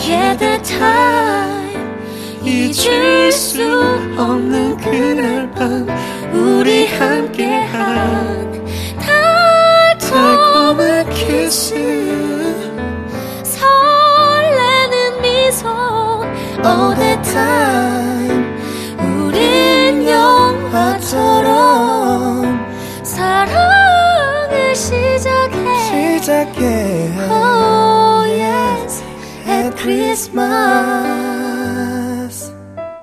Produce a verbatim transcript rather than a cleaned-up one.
Yeah, that time 잊을 수 없는 그날 밤 우리 함께한 달콤한 키스 설레는 미소 All that time 우린 영화처럼 사랑을 시작해 시작해 Oh yes at Christmas